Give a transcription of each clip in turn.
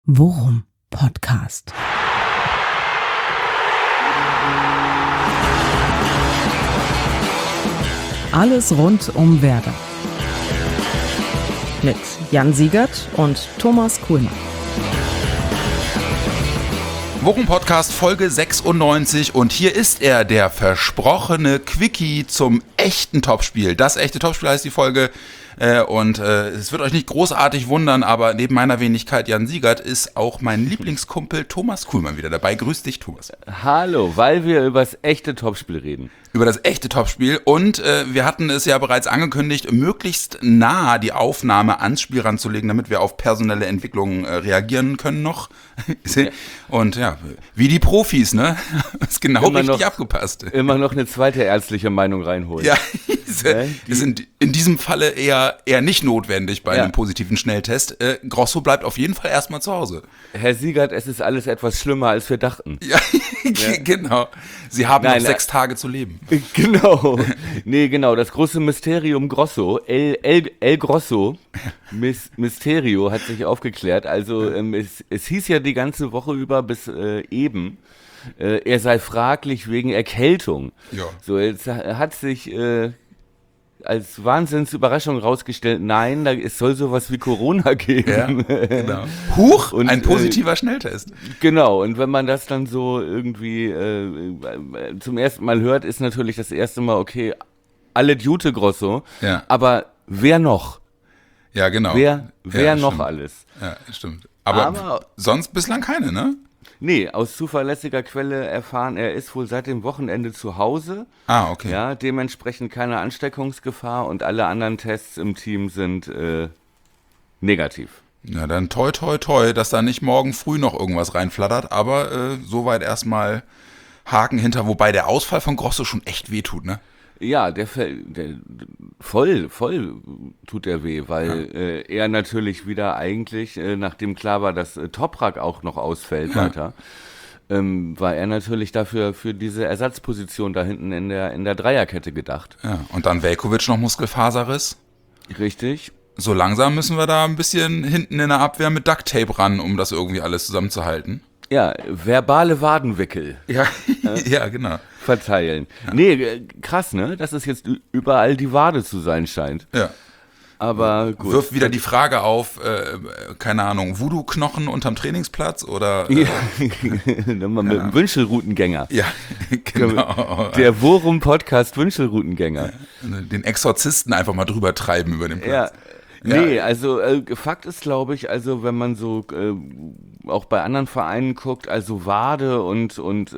Worum Podcast. Alles rund um Werder. Mit Jan Siegert und Thomas Kuhlmann. Worum Podcast Folge 96 und hier ist er, der versprochene Quickie zum echten Topspiel. Das echte Topspiel heißt die Folge und es wird euch nicht großartig wundern, aber neben meiner Wenigkeit Jan Siegert ist auch mein Lieblingskumpel Thomas Kuhlmann wieder dabei. Grüß dich, Thomas. Hallo, weil wir über das echte Topspiel reden. Über das echte Topspiel und wir hatten es ja bereits angekündigt, möglichst nah die Aufnahme ans Spiel ranzulegen, damit wir auf personelle Entwicklungen reagieren können noch. Und ja, wie die Profis, ne? Ist genau immer richtig abgepasst. Immer noch eine zweite ärztliche Meinung reinholen. Ja, ist in diesem Falle eher nicht notwendig bei einem positiven Schnelltest. Grosso bleibt auf jeden Fall erstmal zu Hause. Herr Siegert, es ist alles etwas schlimmer, als wir dachten. Ja, genau. Sie haben noch 6 Tage zu leben. Genau. Nee, genau. Das große Mysterium Grosso, El Grosso, Mysterio hat sich aufgeklärt. Also es hieß ja die ganze Woche über bis eben, er sei fraglich wegen Erkältung. Ja. So, jetzt hat sich als Wahnsinnsüberraschung rausgestellt, nein, es soll sowas wie Corona geben. Ja, genau. Huch, und, ein positiver Schnelltest. Genau, und wenn man das dann so irgendwie zum ersten Mal hört, ist natürlich das erste Mal, okay, alle Jute Grosso, aber wer noch? Ja, genau. Wer noch stimmt. Alles? Ja, stimmt. Aber sonst bislang keine, ne? Nee, aus zuverlässiger Quelle erfahren, er ist wohl seit dem Wochenende zu Hause. Ah, okay. Ja, dementsprechend keine Ansteckungsgefahr und alle anderen Tests im Team sind negativ. Ja, dann toi, toi, toi, dass da nicht morgen früh noch irgendwas reinflattert, aber soweit erstmal Haken hinter, wobei der Ausfall von Grosso schon echt wehtut, ne? Ja, der voll tut der weh, weil er natürlich wieder eigentlich, nachdem klar war, dass Toprak auch noch ausfällt weiter, war er natürlich dafür für diese Ersatzposition da hinten in der Dreierkette gedacht. Ja, und dann Veljković noch Muskelfaserriss. Richtig. So langsam müssen wir da ein bisschen hinten in der Abwehr mit Ducktape ran, um das irgendwie alles zusammenzuhalten. Ja, verbale Wadenwickel. Ja, ja, genau. Verteilen. Ja. Nee, krass, ne? Dass es jetzt überall die Wade zu sein scheint. Ja. Aber gut. Wirft wieder die Frage auf, keine Ahnung, Voodoo-Knochen unterm Trainingsplatz oder? Ja, mit dem Wünschelroutengänger. Ja, genau. Der Worum-Podcast Wünschelroutengänger. Den Exorzisten einfach mal drüber treiben über den Platz. Ja. Nee, also Fakt ist, glaube ich, also wenn man so auch bei anderen Vereinen guckt, also Wade und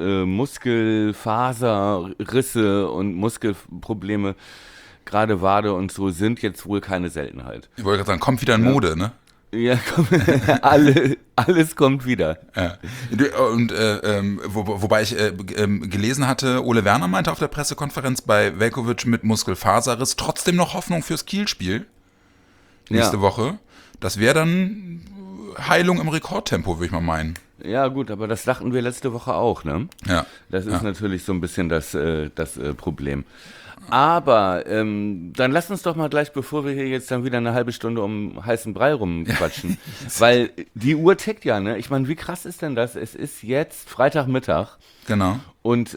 Muskelfaserrisse und Muskelprobleme, gerade Wade und so, sind jetzt wohl keine Seltenheit. Ich wollte gerade sagen, kommt wieder in Mode, ne? Ja, alles kommt wieder. Ja. Und wobei ich gelesen hatte, Ole Werner meinte auf der Pressekonferenz bei Veljković mit Muskelfaserriss trotzdem noch Hoffnung fürs Kiel-Spiel. Nächste Woche. Das wäre dann Heilung im Rekordtempo, würde ich mal meinen. Ja gut, aber das dachten wir letzte Woche auch, ne? Ja. Das ist natürlich so ein bisschen das Problem. Aber dann lass uns doch mal gleich, bevor wir hier jetzt dann wieder eine halbe Stunde um heißen Brei rumquatschen, weil die Uhr tickt ja, ne? Ich meine, wie krass ist denn das? Es ist jetzt Freitagmittag. Genau. Und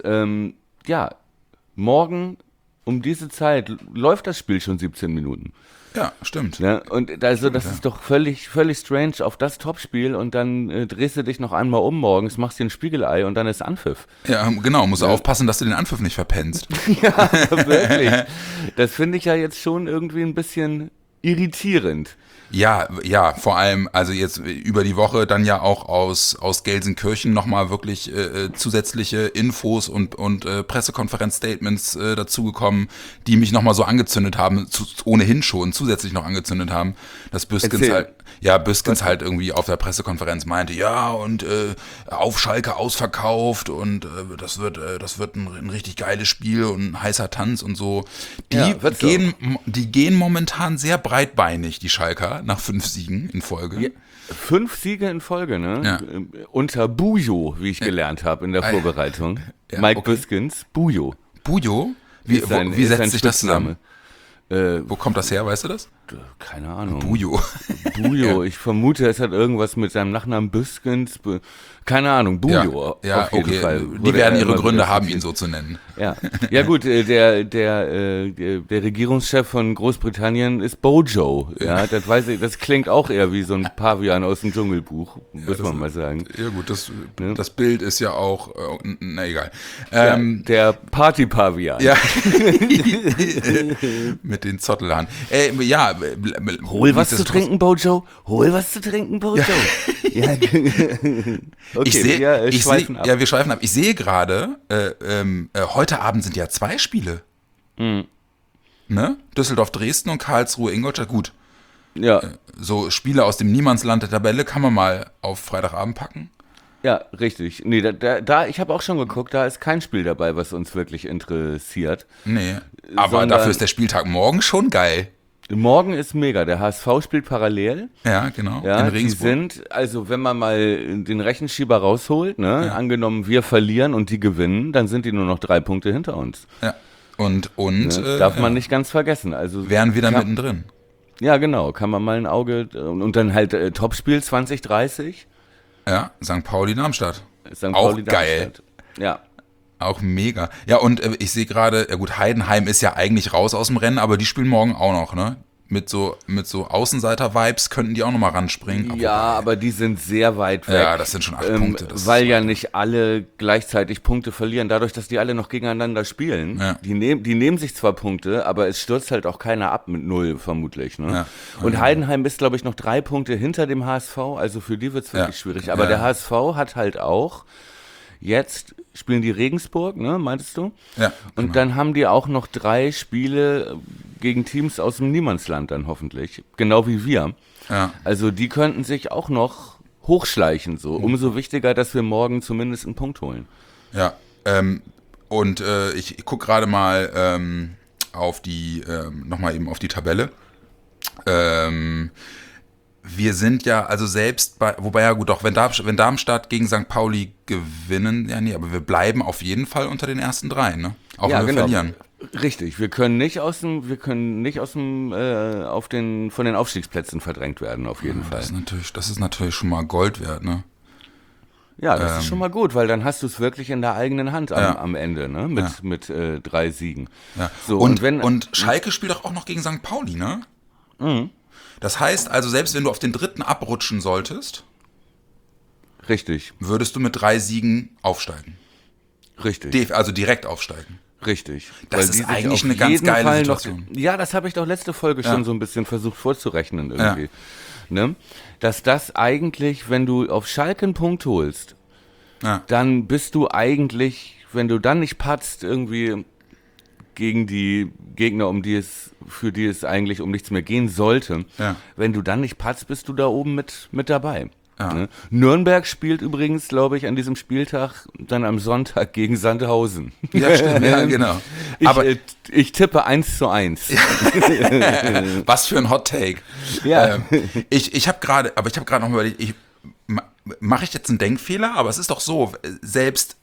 morgen um diese Zeit läuft das Spiel schon 17 Minuten. Ja, stimmt. Ja, und also das ist doch völlig strange auf das Topspiel und dann drehst du dich noch einmal um morgens, machst dir ein Spiegelei und dann ist Anpfiff. Ja, genau, musst du aufpassen, dass du den Anpfiff nicht verpennst. Ja, wirklich. Das finde ich ja jetzt schon irgendwie ein bisschen irritierend. Ja, vor allem, also jetzt über die Woche dann ja auch aus Gelsenkirchen nochmal wirklich zusätzliche Infos und Pressekonferenzstatements dazugekommen, die mich nochmal so angezündet haben, ohnehin schon zusätzlich noch angezündet haben, dass Büskens halt irgendwie auf der Pressekonferenz meinte, ja und auf Schalke ausverkauft und das wird ein richtig geiles Spiel und ein heißer Tanz und so. Die gehen momentan sehr breitbeinig, die Schalker, nach 5 Siegen in Folge. Ja, 5 Siege in Folge, ne? Ja. Unter Bujo, wie ich gelernt habe in der Vorbereitung. Ja, Mike Büskens, Bujo. Bujo? Wie setzt sich das zusammen? Wo kommt das her, weißt du das? Keine Ahnung. Bujo. Bujo, ich vermute, es hat irgendwas mit seinem Nachnamen Büskens. Keine Ahnung, Bujo. Ja, auf jeden okay. Fall. Die werden ihre Gründe haben, ihn so zu nennen. Ja gut, der Regierungschef von Großbritannien ist Bojo. Ja, das weiß ich, das klingt auch eher wie so ein Pavian aus dem Dschungelbuch, muss man mal sagen. Ja gut, das Bild ist ja auch, na egal. Der Party-Pavian. Ja. Mit den Zottelhaaren. Hol was zu trinken, Bojo. Hol was zu trinken, Bojo. Ja. Okay, wir schweifen ab. Ja, wir schweifen ab. Ich sehe gerade, heute Abend sind ja 2 Spiele. Ne? Düsseldorf-Dresden und Karlsruhe-Ingolstadt. Gut. Ja. So Spiele aus dem Niemandsland der Tabelle kann man mal auf Freitagabend packen. Ja, richtig. Nee, ich habe auch schon geguckt, da ist kein Spiel dabei, was uns wirklich interessiert. Nee, aber dafür ist der Spieltag morgen schon geil. Morgen ist mega. Der HSV spielt parallel. Ja, genau. Ja, in Regensburg. also wenn man mal den Rechenschieber rausholt, ne, angenommen wir verlieren und die gewinnen, dann sind die nur noch 3 Punkte hinter uns. Ja. Und ne, darf man nicht ganz vergessen. Also wären wir da mittendrin. Ja, genau. Kann man mal ein Auge und dann halt Topspiel 2030. Ja, St. Pauli-Darmstadt. Auch geil. Ja. Auch mega. Ja, und ich sehe gerade, ja gut, Heidenheim ist ja eigentlich raus aus dem Rennen, aber die spielen morgen auch noch, ne? Mit so Außenseiter-Vibes könnten die auch nochmal ranspringen. Ja, aber die sind sehr weit weg. Ja, das sind schon 8 Punkte. Weil ja nicht alle gleichzeitig Punkte verlieren, dadurch, dass die alle noch gegeneinander spielen. Ja. Die nehmen sich zwar Punkte, aber es stürzt halt auch keiner ab mit 0, vermutlich. Ne? Ja. Und Heidenheim ist, glaube ich, noch 3 Punkte hinter dem HSV, also für die wird es wirklich schwierig. Aber der HSV hat halt auch, jetzt spielen die Regensburg, ne, meintest du? Ja. Und dann haben die auch noch 3 Spiele gegen Teams aus dem Niemandsland dann hoffentlich, genau wie wir. Ja. Also die könnten sich auch noch hochschleichen so. Umso wichtiger, dass wir morgen zumindest einen Punkt holen. Ja, und ich gucke gerade mal auf die, nochmal eben auf die Tabelle. Wir sind ja, also selbst bei, wobei ja gut, doch, wenn Darmstadt gegen St. Pauli gewinnen, ja nee, aber wir bleiben auf jeden Fall unter den ersten 3, ne? Auch wenn wir verlieren. Richtig, wir können nicht von den Aufstiegsplätzen verdrängt werden, auf jeden Fall. Das ist natürlich schon mal Gold wert, ne? Ja, das ist schon mal gut, weil dann hast du es wirklich in der eigenen Hand am Ende, ne? Mit 3 Siegen. Ja. So, und Schalke spielt doch auch noch gegen St. Pauli, ne? Mhm. Das heißt also, selbst wenn du auf den 3. abrutschen solltest, richtig, würdest du mit 3 Siegen aufsteigen. Richtig. Also direkt aufsteigen. Richtig. Das ist eigentlich eine ganz geile Situation. Ja, das habe ich doch letzte Folge schon so ein bisschen versucht vorzurechnen irgendwie. Ja. Ne? Dass das eigentlich, wenn du auf Schalke einen Punkt holst, dann bist du eigentlich, wenn du dann nicht patzt, irgendwie gegen die Gegner, für die es eigentlich um nichts mehr gehen sollte. Ja. Wenn du dann nicht patzt, bist du da oben mit dabei. Ja. Ne? Nürnberg spielt übrigens, glaube ich, an diesem Spieltag dann am Sonntag gegen Sandhausen. Ja, stimmt, ja, genau. Ich tippe 1:1. Was für ein Hot Take. Ja. Ich habe gerade noch mal überlegt, mache ich jetzt einen Denkfehler? Aber es ist doch so, selbst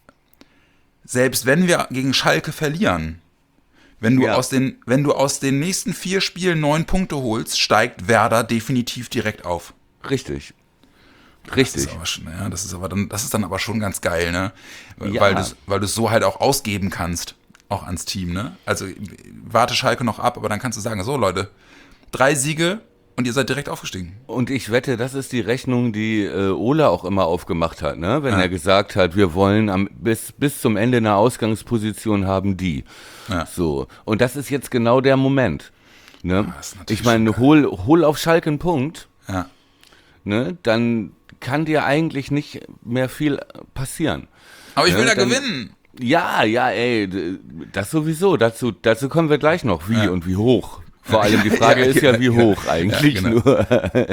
wenn wir gegen Schalke verlieren, wenn du aus den nächsten 4 Spielen 9 Punkte holst, steigt Werder definitiv direkt auf. Richtig. Das ist dann aber schon ganz geil, ne? Ja. Weil du es so halt auch ausgeben kannst, auch ans Team, ne? Also warte Schalke noch ab, aber dann kannst du sagen, so Leute, 3 Siege und ihr seid direkt aufgestiegen. Und ich wette, das ist die Rechnung, die Ola auch immer aufgemacht hat, ne? Wenn er gesagt hat, wir wollen bis zum Ende eine Ausgangsposition haben, die. Ja. So. Und das ist jetzt genau der Moment. Ne? Ich meine, hol auf Schalke einen Punkt, ne? Dann kann dir eigentlich nicht mehr viel passieren. Aber ich will da gewinnen. Ja, ey, das sowieso. Dazu kommen wir gleich noch. Wie und wie hoch. Vor allem die Frage ist ja, wie hoch eigentlich nur.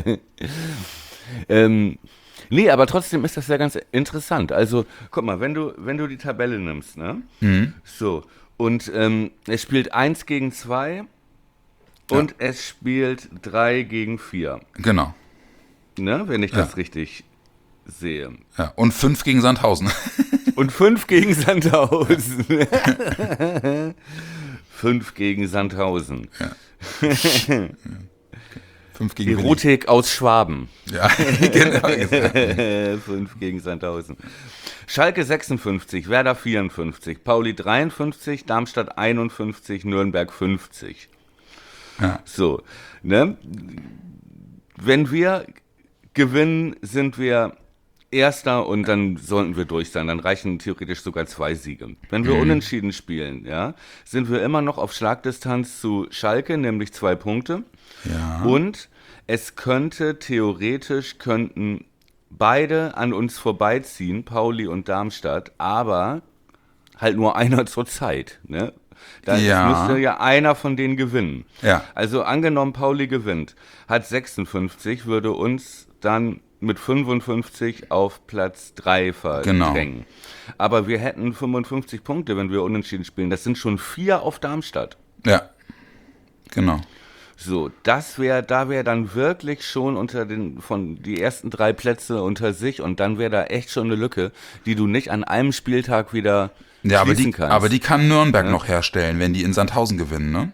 Nee, aber trotzdem ist das ja ganz interessant. Also, guck mal, wenn du die Tabelle nimmst, ne? Mhm. So, und es spielt 1 gegen 2 und es spielt 3 gegen 4. Genau. Ne, wenn ich das richtig sehe. Ja, und 5 gegen Sandhausen. Und 5 gegen Sandhausen. 5 gegen Sandhausen. Ja. 5 gegen Willi. Erotik aus Schwaben. Ja, genau. 5 gegen Sandhausen. Schalke 56, Werder 54, Pauli 53, Darmstadt 51, Nürnberg 50. Ja. So, ne? Wenn wir gewinnen, sind wir Erster und dann sollten wir durch sein. Dann reichen theoretisch sogar 2 Siege. Wenn wir unentschieden spielen, ja, sind wir immer noch auf Schlagdistanz zu Schalke, nämlich 2 Punkte. Ja. Und es könnten beide an uns vorbeiziehen, Pauli und Darmstadt, aber halt nur einer zur Zeit, ne? Da müsste ja einer von denen gewinnen. Ja. Also angenommen, Pauli gewinnt, hat 56, würde uns dann mit 55 auf Platz 3 verdrängen. Aber wir hätten 55 Punkte, wenn wir unentschieden spielen. Das sind schon 4 auf Darmstadt. Ja, genau. So, da wäre dann wirklich schon die ersten 3 Plätze unter sich und dann wäre da echt schon eine Lücke, die du nicht an einem Spieltag wieder schließen kannst. Aber die kann Nürnberg noch herstellen, wenn die in Sandhausen gewinnen, ne?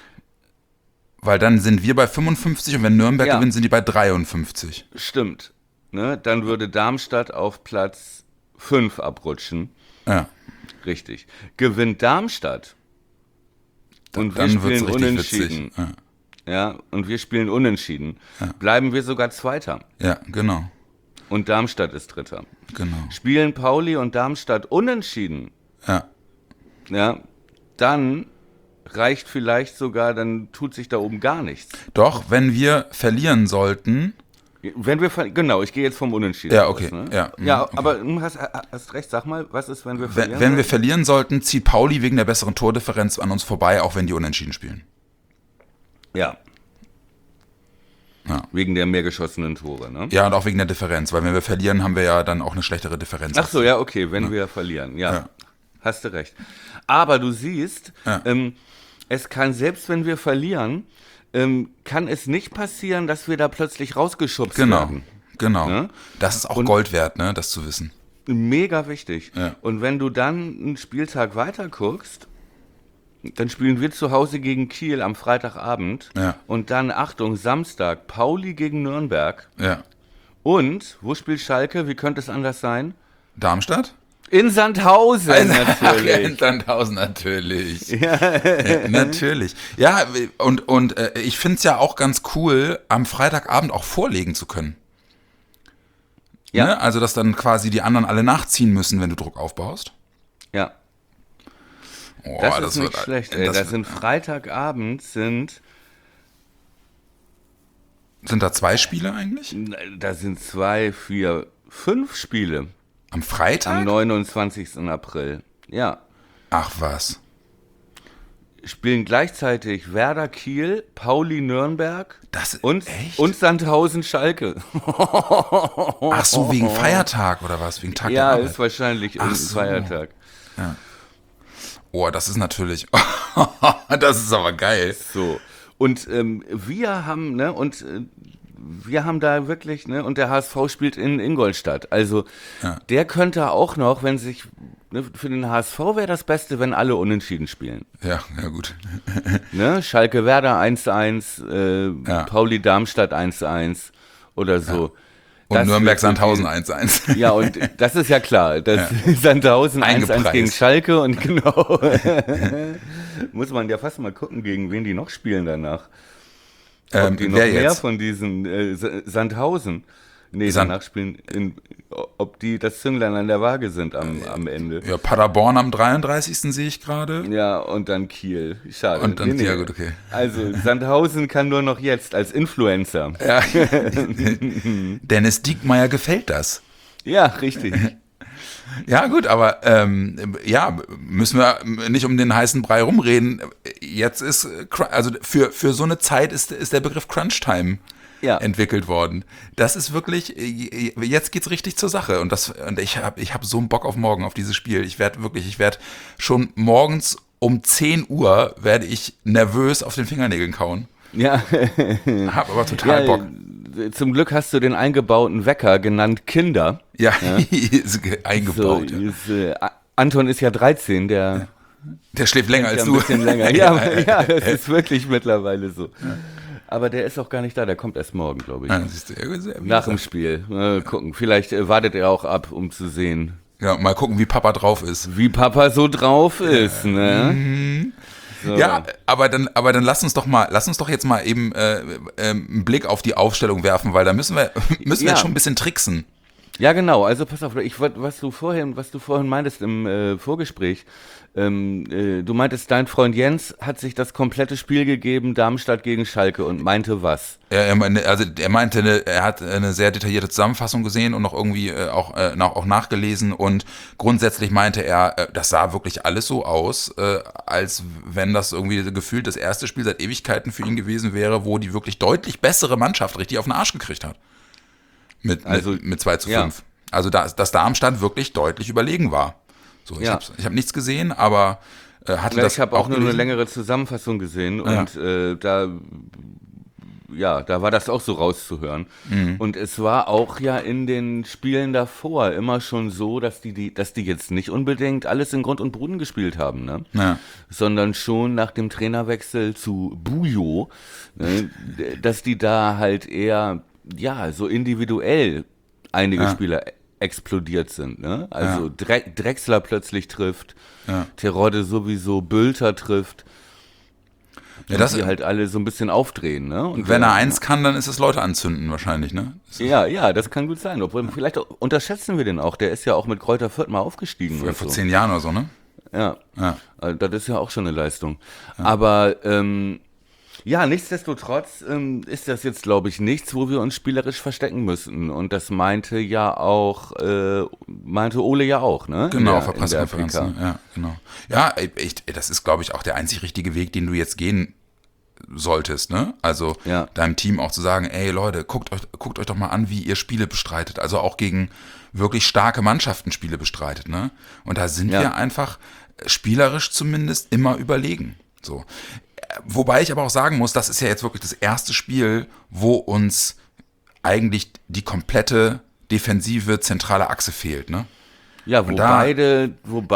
Weil dann sind wir bei 55 und wenn Nürnberg gewinnt, sind die bei 53. Stimmt. Ne? Dann würde Darmstadt auf Platz 5 abrutschen. Ja. Richtig. Gewinnt Darmstadt und wir Dann wird's spielen richtig unentschieden. witzig. Ja, und wir spielen unentschieden. Ja. Bleiben wir sogar Zweiter. Ja, genau. Und Darmstadt ist Dritter. Genau. Spielen Pauli und Darmstadt unentschieden, Ja. dann reicht vielleicht sogar, dann tut sich da oben gar nichts. Doch, wenn wir verlieren sollten. Wenn wir genau, ich gehe jetzt vom Unentschieden Ja, okay. aus, ne? Ja, Okay. Aber du hast recht, sag mal, was ist, wenn wir verlieren? Wenn wir verlieren sollten, zieht Pauli wegen der besseren Tordifferenz an uns vorbei, auch wenn die unentschieden spielen. Ja. Ja. Wegen der mehr geschossenen Tore, ne? Ja, und auch wegen der Differenz, weil wenn wir verlieren, haben wir ja dann auch eine schlechtere Differenz. Ach so, ja, okay, wenn wir verlieren, ja. Hast du recht. Aber du siehst, es kann, selbst wenn wir verlieren, kann es nicht passieren, dass wir da plötzlich rausgeschubst werden. Genau. Ne? Das ist auch Gold wert, ne, das zu wissen. Mega wichtig. Ja. Und wenn du dann einen Spieltag weiter guckst, dann spielen wir zu Hause gegen Kiel am Freitagabend. Ja. Und dann, Achtung, Samstag, Pauli gegen Nürnberg. Ja. Und, wo spielt Schalke? Wie könnte es anders sein? Darmstadt? In Sandhausen natürlich. In Sandhausen natürlich. Ja, natürlich. Ja, und ich finde es ja auch ganz cool, am Freitagabend auch vorlegen zu können. Ja. Ne? Also, dass dann quasi die anderen alle nachziehen müssen, wenn du Druck aufbaust. Ja. Oh, Das ist nicht schlecht, ey. Das Sind Freitagabend sind da 2 Spiele eigentlich? 2, 4, 5 Spiele Am Freitag? am 29. April. Ja. Ach was. Spielen gleichzeitig Werder Kiel, Pauli Nürnberg Das echt? und Sandhausen Schalke. Ach so, wegen Feiertag oder was? Wegen Tag der Ja, Arbeit? ist wahrscheinlich Ach ein so. Feiertag. Oh, das ist natürlich. Das ist aber geil. So. Und wir haben da wirklich, ne, und der HSV spielt in Ingolstadt. Also der könnte auch noch, wenn sich, ne, für den HSV wäre das Beste, wenn alle unentschieden spielen. Ja, gut. Ne? Schalke Werder 1-1, Pauli Darmstadt 1-1 oder so. Und Das Nürnberg wird Sandhausen wirklich- 1-1. Ja, und das ist ja klar. Das Sandhausen 1-1 Eingepreist. gegen Schalke und genau. Muss man ja fast mal gucken, gegen wen die noch spielen danach. Ob die noch wer mehr jetzt? von diesen Sandhausen. Nee, danach spielen, ob die das Zünglein an der Waage sind am Ende. Ja, Paderborn am 33. sehe ich gerade. Ja, und dann Kiel. Schade. Und dann, ja gut, okay. Also, Sandhausen kann nur noch jetzt als Influencer. Ja. Dennis Diekmeyer gefällt das. Ja, richtig. Ja gut, aber müssen wir nicht um den heißen Brei rumreden. Jetzt ist, also für so eine Zeit ist der Begriff Crunch-Time entwickelt worden. Das ist wirklich, jetzt geht's richtig zur Sache. Und ich hab so einen Bock auf morgen, auf dieses Spiel. Ich werde schon morgens um 10 Uhr werde ich nervös auf den Fingernägeln kauen. Ja. Hab aber total Bock. Zum Glück hast du den eingebauten Wecker genannt Kinder. Ja, ist eingebaut. So, Anton ist ja 13, der Der schläft länger als ein du. bisschen länger. Ja, das ist wirklich mittlerweile so. Aber der ist auch gar nicht da, der kommt erst morgen, glaube ich. Ja, siehst du, sehr Nach dem Spiel. Mal gucken. Vielleicht wartet er auch ab, um zu sehen, ja, mal gucken, wie Papa drauf ist. wie Papa so drauf ist, ne? So. Ja, aber dann lass uns doch jetzt mal eben einen Blick auf die Aufstellung werfen, weil da müssen wir jetzt schon ein bisschen tricksen. Ja, genau. Also pass auf, was du vorhin meintest im Vorgespräch, du meintest, dein Freund Jens hat sich das komplette Spiel gegeben, Darmstadt gegen Schalke, und meinte was? Er meinte, er hat eine sehr detaillierte Zusammenfassung gesehen und noch irgendwie auch nachgelesen, und grundsätzlich meinte er, das sah wirklich alles so aus, als wenn das irgendwie gefühlt das erste Spiel seit Ewigkeiten für ihn gewesen wäre, wo die wirklich deutlich bessere Mannschaft richtig auf den Arsch gekriegt hat. Mit 2:5. Ja. Also dass Darmstadt wirklich deutlich überlegen war. So, ich hab nichts gesehen, aber hatte das ich habe auch nur gelesen? eine längere Zusammenfassung gesehen, und da war das auch so rauszuhören. Und es war auch ja in den Spielen davor immer schon so, dass die jetzt nicht unbedingt alles in Grund und Boden gespielt haben, ne? Ja. Sondern schon nach dem Trainerwechsel zu Bujo, ne, dass die da halt eher so individuell einige Spieler explodiert sind, ne? Also Drexler plötzlich trifft, Terodde sowieso, Bülter trifft. Ja, dass die halt alle so ein bisschen aufdrehen, ne? Und wenn er eins kann, dann ist es Leute anzünden wahrscheinlich, ne? Ja, das kann gut sein. Obwohl, vielleicht unterschätzen wir den auch. Der ist ja auch mit Greuther Fürth mal aufgestiegen. Vor 10 Jahren oder so, ne? Ja. Also, das ist ja auch schon eine Leistung. Ja. Aber nichtsdestotrotz ist das jetzt, glaube ich, nichts, wo wir uns spielerisch verstecken müssen. Und das meinte Ole ja auch, ne? Genau, auf der Pressekonferenz. Ne? Ja, genau. Ja, das ist, glaube ich, auch der einzig richtige Weg, den du jetzt gehen solltest, ne? Also deinem Team auch zu sagen, ey Leute, guckt euch doch mal an, wie ihr Spiele bestreitet. Also auch gegen wirklich starke Mannschaften Spiele bestreitet, ne? Und da sind wir einfach spielerisch zumindest immer überlegen. So. Wobei ich aber auch sagen muss, das ist ja jetzt wirklich das erste Spiel, wo uns eigentlich die komplette defensive zentrale Achse fehlt, ne? Ja, wo beide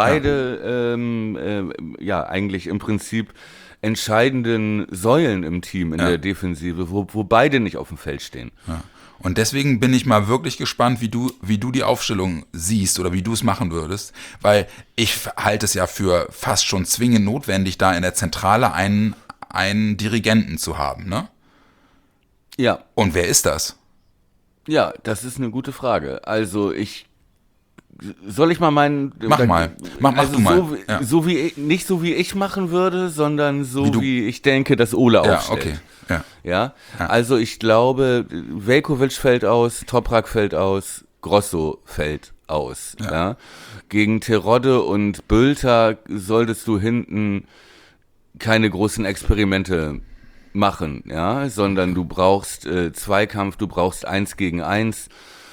eigentlich im Prinzip entscheidenden Säulen im Team in der Defensive, wo beide nicht auf dem Feld stehen. Ja. Und deswegen bin ich mal wirklich gespannt, wie du die Aufstellung siehst oder wie du es machen würdest, weil ich halte es ja für fast schon zwingend notwendig, da in der Zentrale einen Dirigenten zu haben, ne? Ja. Und wer ist das? Ja, das ist eine gute Frage. Also soll ich mal meinen... Mach du mal. Nicht so wie ich machen würde, sondern wie ich denke, dass Ole aufstellt. Okay. Ja, also ich glaube, Veljković fällt aus, Toprak fällt aus, Grosso fällt aus. Ja. Gegen Terodde und Bülter solltest du hinten keine großen Experimente machen, ja, sondern du brauchst Zweikampf, du brauchst 1 gegen 1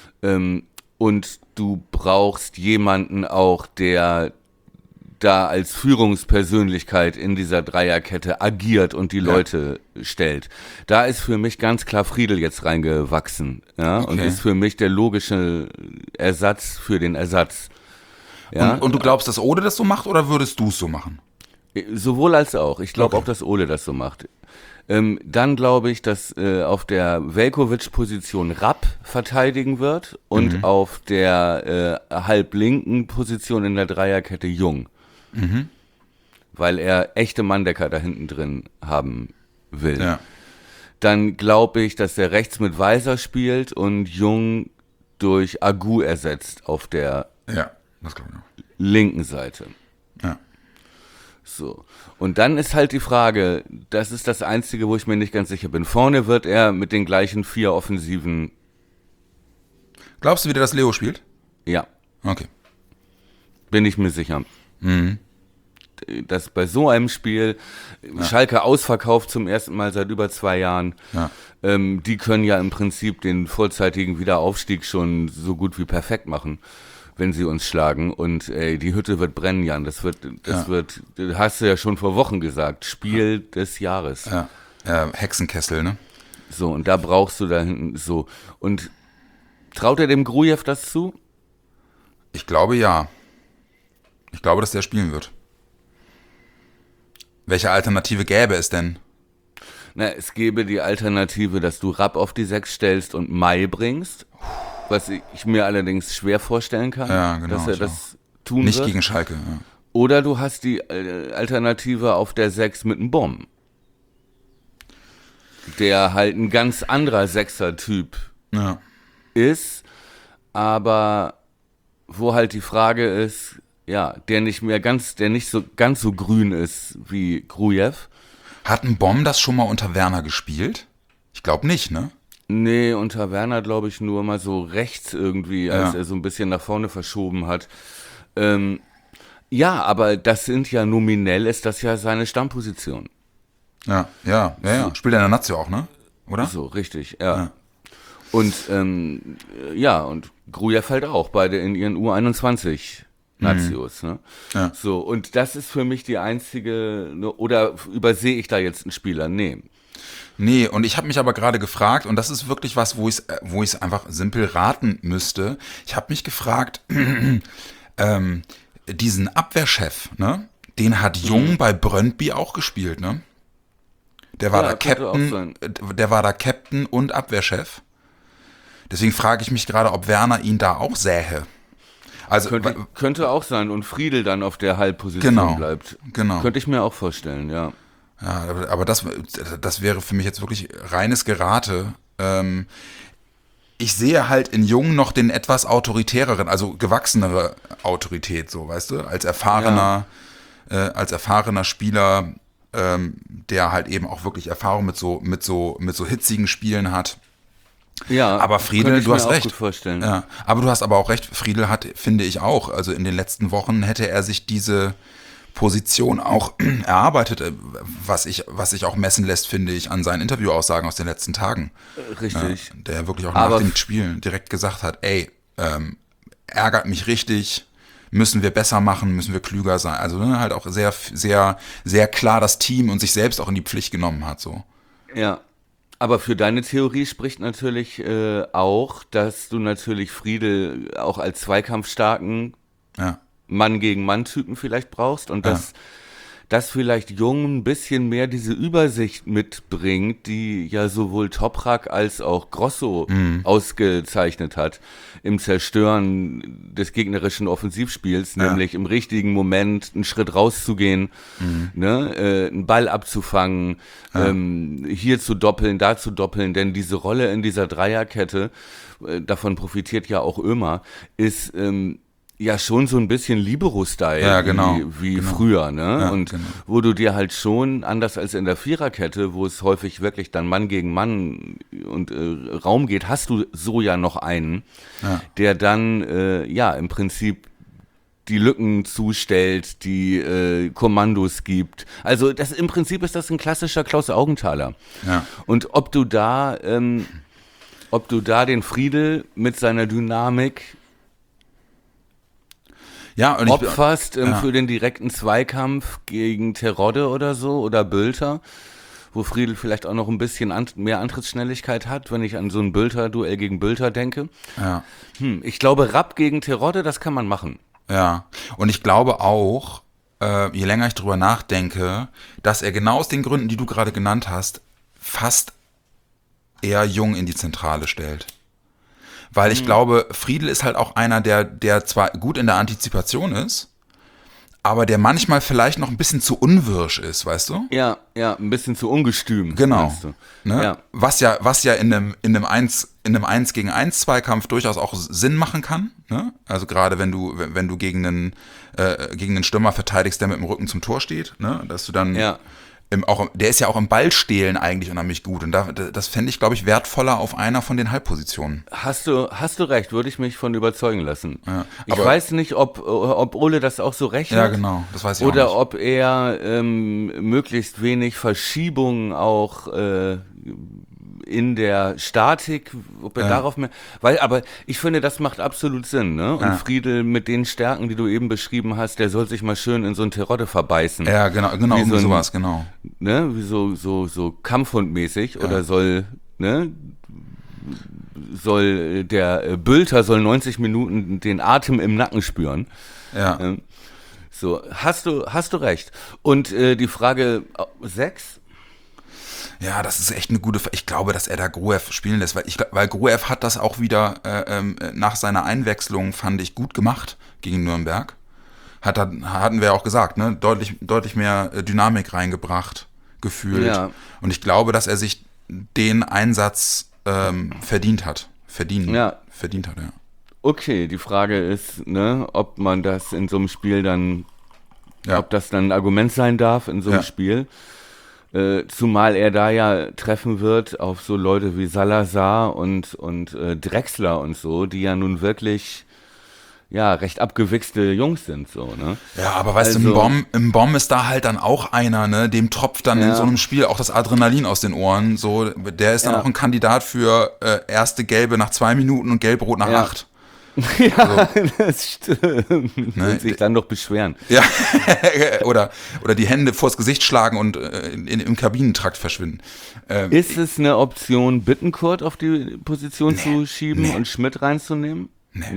und du brauchst jemanden auch, der da als Führungspersönlichkeit in dieser Dreierkette agiert und die Leute stellt. Da ist für mich ganz klar Friedel jetzt reingewachsen, und ist für mich der logische Ersatz für den Ersatz. Ja? Und du glaubst, dass Ole das so macht, oder würdest du es so machen? Sowohl als auch. Ich glaube auch, dass Ole das so macht. Dann glaube ich, dass auf der Veljković-Position Rapp verteidigen wird und auf der halblinken Position in der Dreierkette Jung. Weil er echte Manndecker da hinten drin haben will. Ja. Dann glaube ich, dass er rechts mit Weiser spielt und Jung durch Agu ersetzt auf der linken Seite. Ja. So. Und dann ist halt die Frage, das ist das Einzige, wo ich mir nicht ganz sicher bin. Vorne wird er mit den gleichen 4 Offensiven. Glaubst du wieder, dass Leo spielt? Ja. Okay. Bin ich mir sicher. Dass bei so einem Spiel Schalke ausverkauft zum ersten Mal seit über 2 Jahren. Ja. Die können ja im Prinzip den vorzeitigen Wiederaufstieg schon so gut wie perfekt machen, wenn sie uns schlagen. Und die Hütte wird brennen, Jan. Das wird, hast du ja schon vor Wochen gesagt, Spiel des Jahres. Ja, Hexenkessel, ne? So, und da brauchst du da hinten so. Und traut er dem Grujew das zu? Ich glaube, ja. Ich glaube, dass der spielen wird. Welche Alternative gäbe es denn? Na, es gäbe die Alternative, dass du Rapp auf die 6 stellst und Mai bringst, was ich mir allerdings schwer vorstellen kann, Ja, genau, dass er ich das tun Nicht wird. gegen Schalke. Ja. Oder du hast die Alternative auf der 6 mit einem Bomb, der halt ein ganz anderer Sechser-Typ Ja. ist, aber wo halt die Frage ist, ja, der nicht so ganz so grün ist wie Grujew. Hat ein Bomb das schon mal unter Werner gespielt? Ich glaube nicht, ne? Nee, unter Werner glaube ich nur mal so rechts irgendwie, als Ja. er so ein bisschen nach vorne verschoben hat. Ja, aber das sind ja nominell, ist das ja seine Stammposition. Ja. Spielt er in der Nazio auch, ne? Oder? So, richtig, ja. Ja. Und ja, und Grujew halt auch, beide in ihren U21 Nazios. Ne? Ja. So, und das ist für mich die einzige, oder übersehe ich da jetzt einen Spieler? Nee. Nee, und ich habe mich aber gerade gefragt, und das ist wirklich was, wo ich es einfach simpel raten müsste. Ich habe mich gefragt, diesen Abwehrchef, ne? Den hat Jung bei Brøndby auch gespielt, ne? Der war Ja, da könnte auch Captain, sein. der war da Captain und Abwehrchef. Deswegen frage ich mich gerade, ob Werner ihn da auch sähe. Also Könnte auch sein und Friedel dann auf der Halbposition Genau, bleibt. genau. Könnte ich mir auch vorstellen, ja. Ja, aber das wäre für mich jetzt wirklich reines Gerate. Ich sehe halt in Jung noch den etwas autoritäreren, also gewachsenere Autorität, so, weißt du, als erfahrener Spieler, der halt eben auch wirklich Erfahrung mit so hitzigen Spielen hat. Ja, Aber Friedel, könnte ich du mir hast auch recht. gut vorstellen. Ja, aber du hast aber auch recht, Friedel hat, finde ich auch, also in den letzten Wochen hätte er sich diese Position auch erarbeitet, was sich auch messen lässt, finde ich, an seinen Interviewaussagen aus den letzten Tagen. Richtig. Der wirklich auch Aber nach den Spielen direkt gesagt hat, ey, ärgert mich richtig, müssen wir besser machen, müssen wir klüger sein. Also halt auch sehr, sehr, sehr klar das Team und sich selbst auch in die Pflicht genommen hat, so. Ja, aber für deine Theorie spricht natürlich auch, dass du natürlich Friedel auch als zweikampfstarken Ja. Mann-gegen-Mann-Typen vielleicht brauchst und dass vielleicht Jung ein bisschen mehr diese Übersicht mitbringt, die ja sowohl Toprak als auch Grosso ausgezeichnet hat im Zerstören des gegnerischen Offensivspiels, nämlich im richtigen Moment einen Schritt rauszugehen, ne, einen Ball abzufangen, hier zu doppeln, da zu doppeln, denn diese Rolle in dieser Dreierkette, davon profitiert ja auch Ömer, ist ja schon so ein bisschen Libero-Style, Ja, genau, wie genau. früher, ne? Ja, und genau. wo du dir halt schon, anders als in der Viererkette, wo es häufig wirklich dann Mann gegen Mann und Raum geht, hast du so ja noch einen, der dann, ja, im Prinzip die Lücken zustellt, die Kommandos gibt. Also im Prinzip ist das ein klassischer Klaus Augenthaler. Ja. Und ob du da den Friedel mit seiner Dynamik Ja, und opferst für den direkten Zweikampf gegen Terodde oder so oder Bülter, wo Friedel vielleicht auch noch ein bisschen mehr Antrittsschnelligkeit hat, wenn ich an so ein Bülter-Duell gegen Bülter denke. ja. Ich glaube, Rapp gegen Terodde, das kann man machen. Ja, und ich glaube auch, je länger ich drüber nachdenke, dass er genau aus den Gründen, die du gerade genannt hast, fast eher Jung in die Zentrale stellt. Weil ich glaube, Friedel ist halt auch einer, der zwar gut in der Antizipation ist, aber der manchmal vielleicht noch ein bisschen zu unwirsch ist, weißt du? Ja, ein bisschen zu ungestüm. Genau. meinst du. Ne? Ja. Was ja in einem 1 gegen 1 Zweikampf durchaus auch Sinn machen kann. Ne? Also gerade wenn du gegen einen Stürmer verteidigst, der mit dem Rücken zum Tor steht, ne? Dass du dann Ja. der ist ja auch im Ballstehlen eigentlich unheimlich gut. Und das fände ich, glaube ich, wertvoller auf einer von den Halbpositionen. Hast du recht, würde ich mich von überzeugen lassen. Ja, ich aber- weiß nicht, ob Ole das auch so rechnet. Ja, genau. Das weiß ich Oder auch nicht. ob er möglichst wenig Verschiebungen auch in der Statik, ob er darauf mehr, aber ich finde, das macht absolut Sinn, ne? Und Friedel mit den Stärken, die du eben beschrieben hast, der soll sich mal schön in so ein Terodde verbeißen. Ja, genau, Wie irgendwie so ein- sowas, genau. Ne? Wie so Kampfhundmäßig oder soll der Bülter soll 90 Minuten den Atem im Nacken spüren. Ja. So, hast du recht. Und die Frage 6? Ja, das ist echt eine gute Frage. Ich glaube, dass er da Gruev spielen lässt, weil Gruev hat das auch wieder nach seiner Einwechslung, fand ich, gut gemacht gegen Nürnberg. Hatten wir auch gesagt, ne? Deutlich mehr Dynamik reingebracht, gefühlt. Ja. Und ich glaube, dass er sich den Einsatz verdient hat. Verdient hat, ja. Okay, die Frage ist, ne, ob man das in so einem Spiel dann, ob das dann ein Argument sein darf in so einem Spiel. Zumal er da ja treffen wird auf so Leute wie Salazar und Drexler und so, die ja nun wirklich recht abgewichste Jungs sind, so, ne? Ja, aber weißt du, im Bomb ist da halt dann auch einer, ne? Dem tropft dann in so einem Spiel auch das Adrenalin aus den Ohren, so, der ist dann auch ein Kandidat für erste Gelbe nach 2 Minuten und Gelb-Rot nach 8. Ja, so. Das stimmt. Ne? Und sich dann noch beschweren. Ja, oder die Hände vors Gesicht schlagen und im Kabinentrakt verschwinden. Ist es eine Option, Bittencourt auf die Position zu schieben und Schmidt reinzunehmen?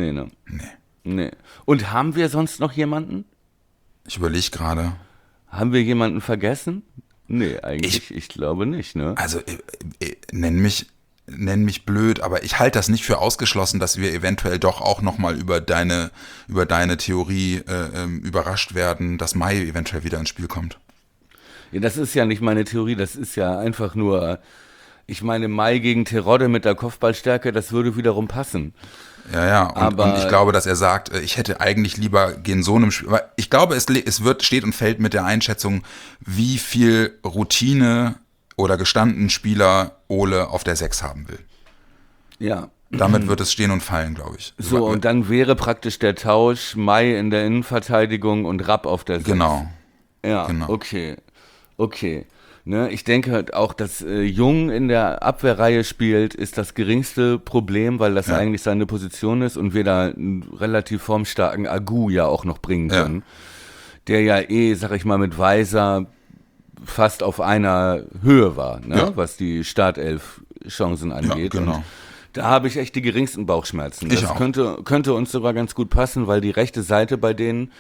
Nee. Und haben wir sonst noch jemanden? Ich überlege gerade. Haben wir jemanden vergessen? Nee, eigentlich, ich glaube nicht, ne? Also, nenn mich blöd, aber ich halte das nicht für ausgeschlossen, dass wir eventuell doch auch nochmal über deine Theorie überrascht werden, dass Mai eventuell wieder ins Spiel kommt. Ja, das ist ja nicht meine Theorie, das ist ja einfach nur, ich meine, Mai gegen Terodde mit der Kopfballstärke, das würde wiederum passen. Ja, und ich glaube, dass er sagt, ich hätte eigentlich lieber gegen so einem Spiel, aber ich glaube, es steht und fällt mit der Einschätzung, wie viel Routine oder gestandenen Spieler Ole auf der 6 haben will. Ja. Damit wird es stehen und fallen, glaube ich. So, und dann wäre praktisch der Tausch Mai in der Innenverteidigung und Rapp auf der 6. Genau. Ja, genau. Okay. Ne, ich denke halt auch, dass Jung in der Abwehrreihe spielt, ist das geringste Problem, weil das eigentlich seine Position ist und wir da einen relativ formstarken Agu ja auch noch bringen können. Der ja sag ich mal, mit Weiser fast auf einer Höhe war, ne, was die Startelf-Chancen angeht. Ja, genau. Und da habe ich echt die geringsten Bauchschmerzen. Ich Das auch. könnte uns sogar ganz gut passen, weil die rechte Seite bei denen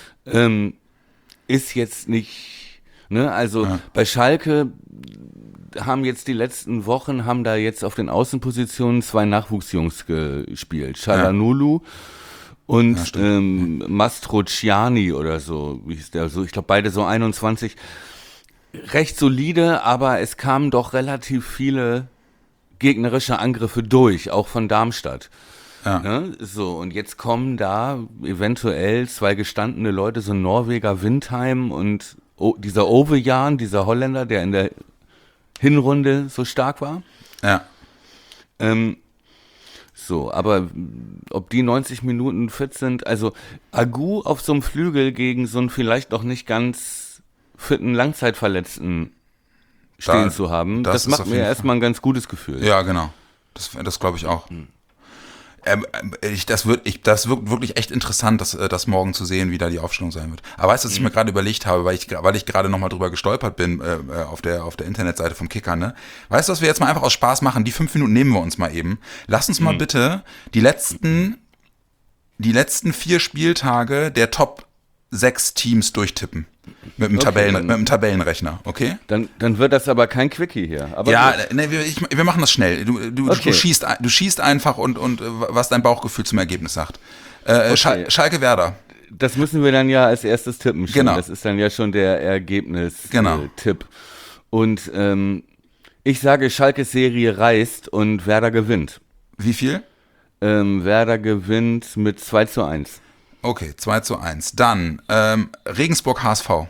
ist jetzt nicht, ne, also bei Schalke haben jetzt die letzten Wochen, haben da jetzt auf den Außenpositionen 2 Nachwuchsjungs gespielt. Çalhanoğlu und Mastrociani oder so, wie hieß der, so, ich glaube beide so 21. Recht solide, aber es kamen doch relativ viele gegnerische Angriffe durch, auch von Darmstadt. Ja. Ne? So, und jetzt kommen da eventuell 2 gestandene Leute, so Norweger Windheim und dieser Ovejan, dieser Holländer, der in der Hinrunde so stark war. Ja. So, aber ob die 90 Minuten fit sind, also Agu auf so einem Flügel gegen so einen vielleicht noch nicht ganz fitten Langzeitverletzten stehen zu haben, das macht mir erstmal ein ganz gutes Gefühl. Ja, genau. Das glaube ich auch. Das wird wirklich echt interessant, das morgen zu sehen, wie da die Aufstellung sein wird. Aber weißt du, was ich mir gerade überlegt habe, weil ich gerade nochmal drüber gestolpert bin auf der Internetseite vom Kicker, ne? Weißt du, was wir jetzt mal einfach aus Spaß machen? Die 5 Minuten nehmen wir uns mal eben. Lass uns mal bitte die letzten 4 Spieltage der Top 6 Teams durchtippen. Mit dem Tabellenrechner, okay? Dann wird das aber kein Quickie hier. Aber ja, ne, wir machen das schnell. Du schießt einfach und was dein Bauchgefühl zum Ergebnis sagt. Schalke Werder. Das müssen wir dann ja als erstes tippen. Schon. Genau. Das ist dann ja schon der Ergebnis-Tipp. Und ich sage, Schalkes Serie reißt und Werder gewinnt. Wie viel? Werder gewinnt mit 2:1. Okay, 2:1. Dann Regensburg HSV.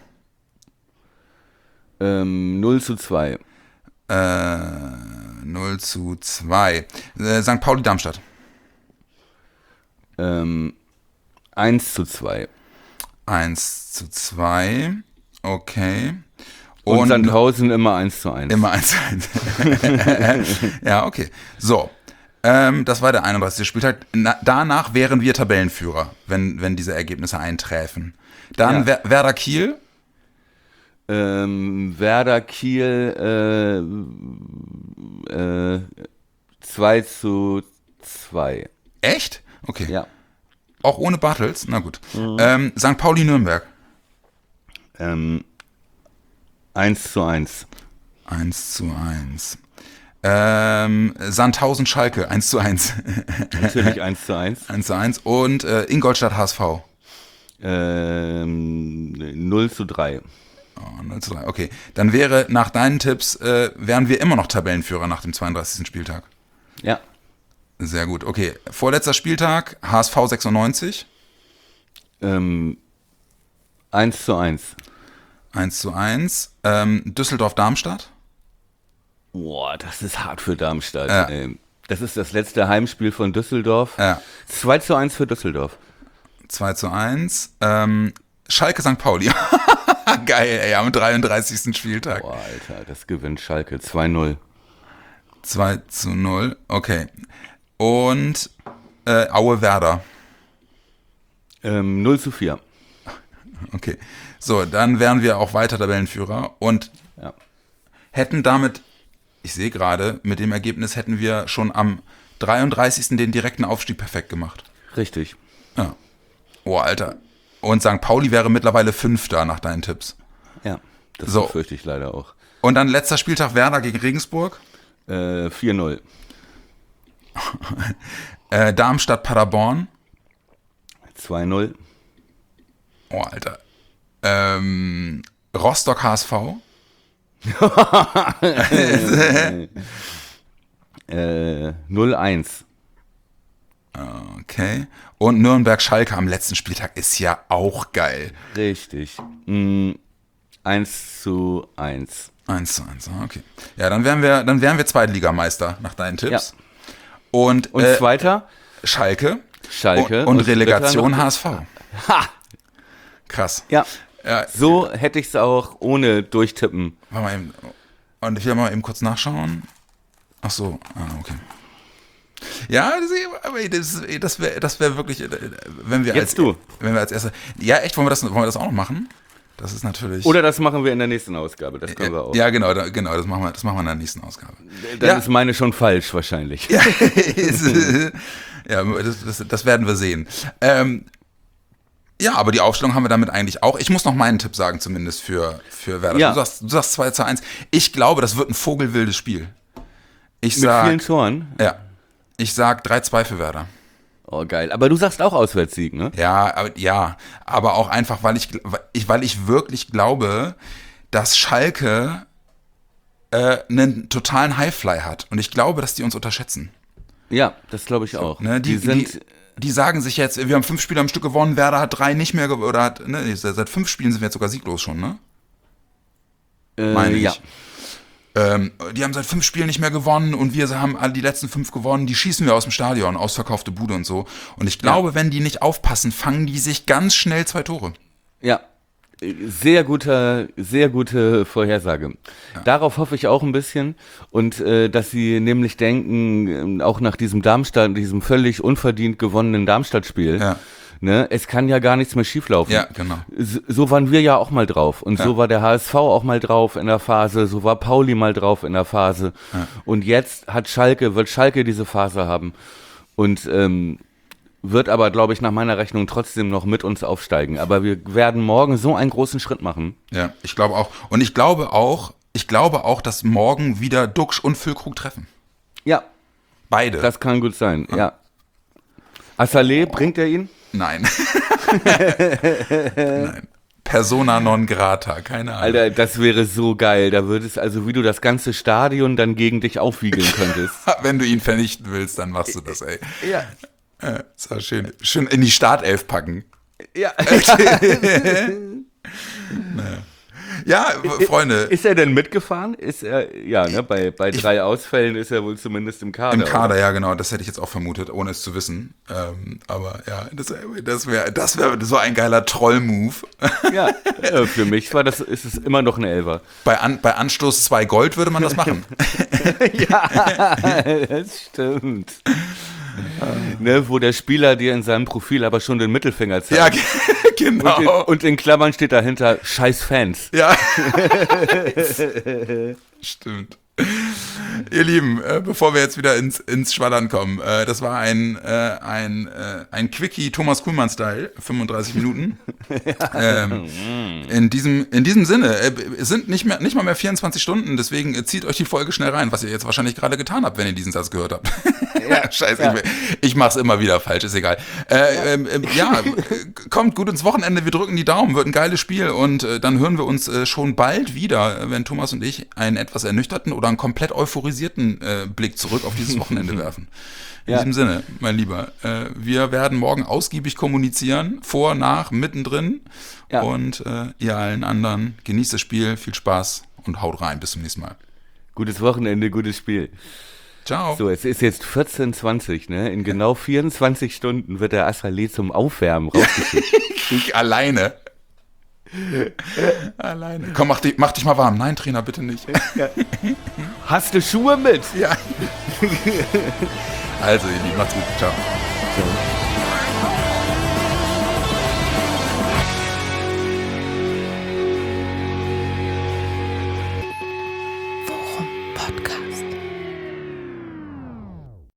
0:2. 0:2. St. Pauli Darmstadt. 1:2. 1:2. Okay. Und Sandhausen immer 1:1. Immer 1:1. Ja, okay. So. Das war der 31. Spieltag. Danach wären wir Tabellenführer, wenn diese Ergebnisse einträfen. Dann Werder Kiel. Werder Kiel 2:2. Echt? Okay. Ja. Auch ohne Bartels? Na gut. St. Pauli Nürnberg. 1:1. 1:1. Sandhausen Schalke, 1:1. Natürlich 1:1. 1:1. Und Ingolstadt HSV. 0:3. Oh, 0:3. Okay. Dann wäre nach deinen Tipps, wären wir immer noch Tabellenführer nach dem 32. Spieltag. Ja. Sehr gut. Okay. Vorletzter Spieltag, HSV 96. 1:1. 1:1. Düsseldorf Darmstadt. Boah, das ist hart für Darmstadt. Ja. Das ist das letzte Heimspiel von Düsseldorf. Ja. 2:1 für Düsseldorf. 2:1. Schalke St. Pauli. Geil, ey, am 33. Spieltag. Boah, Alter, das gewinnt Schalke. 2:0. 2:0. Okay. Und Aue Werder. 0:4. Okay. So, dann wären wir auch weiter Tabellenführer und Ja. hätten damit, ich sehe gerade, mit dem Ergebnis hätten wir schon am 33. den direkten Aufstieg perfekt gemacht. Richtig. Ja. Oh, Alter. Und St. Pauli wäre mittlerweile Fünfter nach deinen Tipps. Ja, das So. befürchte ich leider auch. Und dann letzter Spieltag Werder gegen Regensburg. 4:0. Darmstadt Paderborn. 2:0. Oh, Alter. Rostock HSV. 0:1. Okay. Und Nürnberg Schalke am letzten Spieltag ist ja auch geil. Richtig. 1:1. 1:1, okay. Ja, dann wären wir Zweitligameister nach deinen Tipps. Ja. Und Zweiter? Schalke. Schalke. Und Relegation dritter HSV. Ha! Krass. Ja. Ja, So hätte ich es auch ohne Durchtippen. warte mal eben. Und ich will mal eben kurz nachschauen. Ach so, okay. Ja, das wäre wirklich, wenn wir Jetzt du. Wenn wir als erste. Ja, echt, wollen wir das auch noch machen? Das ist natürlich. Oder das machen wir in der nächsten Ausgabe. Das können wir auch. Ja, genau, das machen wir in der nächsten Ausgabe. Dann ist meine schon falsch wahrscheinlich. Ja, ja, das werden wir sehen. Ja, aber die Aufstellung haben wir damit eigentlich auch. Ich muss noch meinen Tipp sagen, zumindest für Werder. Ja. Du sagst 2:1. Ich glaube, das wird ein vogelwildes Spiel. Mit vielen Toren. Ja. Ich sag 3:2 für Werder. Oh, geil. Aber du sagst auch Auswärtssieg, ne? Ja, aber auch einfach, weil ich wirklich glaube, dass Schalke einen totalen Highfly hat. Und ich glaube, dass die uns unterschätzen. Ja, das glaube ich auch. Ne, die sagen sich jetzt, wir haben 5 Spiele am Stück gewonnen, Werder hat 3 nicht mehr gewonnen, oder hat, ne, seit 5 Spielen sind wir jetzt sogar sieglos schon, ne? Meine ich. Ja. Die haben seit 5 Spielen nicht mehr gewonnen und wir haben alle die letzten 5 gewonnen, die schießen wir aus dem Stadion, ausverkaufte Bude und so. Und ich glaube, wenn die nicht aufpassen, fangen die sich ganz schnell 2 Tore. Ja. Sehr gute Vorhersage. Ja. Darauf hoffe ich auch ein bisschen. Und dass sie nämlich denken, auch nach diesem völlig unverdient gewonnenen Darmstadt-Spiel, ne, es kann ja gar nichts mehr schieflaufen. Ja, genau. So waren wir ja auch mal drauf. Und so war der HSV auch mal drauf in der Phase, so war Pauli mal drauf in der Phase. Ja. Und jetzt wird Schalke diese Phase haben. Und wird aber, glaube ich, nach meiner Rechnung trotzdem noch mit uns aufsteigen. Aber wir werden morgen so einen großen Schritt machen. Ja, ich glaube auch. Und ich glaube auch, dass morgen wieder Duxch und Füllkrug treffen. Ja. Beide. Das kann gut sein, ja. Assalé, bringt er ihn? Nein. Nein. Persona non grata, keine Ahnung. Alter, das wäre so geil. Da würdest wie du das ganze Stadion dann gegen dich aufwiegeln könntest. Wenn du ihn vernichten willst, dann machst du das, ey. Ja. Das war schön in die Startelf packen. Ja. Naja. Ja, Freunde. Ist er denn mitgefahren? Ist er, ja, ne, bei 3 Ausfällen ist er wohl zumindest im Kader. Im Kader, oder? Ja, genau. Das hätte ich jetzt auch vermutet, ohne es zu wissen. Aber ja, das wäre so ein geiler Troll-Move. Ja, für mich ist es immer noch ein Elfer. Bei Anstoß 2 Gold würde man das machen. Ja, das stimmt. Ne, wo der Spieler dir in seinem Profil aber schon den Mittelfinger zeigt. Ja, genau. Und in Klammern steht dahinter, scheiß Fans. Ja. Stimmt. Ihr Lieben, bevor wir jetzt wieder ins Schwaddern kommen, das war ein Quickie Thomas Kuhlmann-Style, 35 Minuten. In diesem Sinne, es sind nicht mal mehr 24 Stunden, deswegen zieht euch die Folge schnell rein, was ihr jetzt wahrscheinlich gerade getan habt, wenn ihr diesen Satz gehört habt. Ja, scheiße, ja. Ich mach's immer wieder falsch, ist egal. Kommt gut ins Wochenende, wir drücken die Daumen, wird ein geiles Spiel und dann hören wir uns schon bald wieder, wenn Thomas und ich einen etwas ernüchterten oder einen komplett euphorisierten Blick zurück auf dieses Wochenende werfen. In diesem Sinne, mein Lieber, wir werden morgen ausgiebig kommunizieren, vor, nach, mittendrin und ihr allen anderen, genießt das Spiel, viel Spaß und haut rein, bis zum nächsten Mal. Gutes Wochenende, gutes Spiel. Ciao. So, es ist jetzt 14:20, ne? In genau 24 Stunden wird der Assalé zum Aufwärmen rausgeschickt. Alleine. Komm, mach dich mal warm. Nein, Trainer, bitte nicht. Ja. Hast du Schuhe mit? Ja. Also, ihr Lieben, macht's gut. Ciao. Ciao.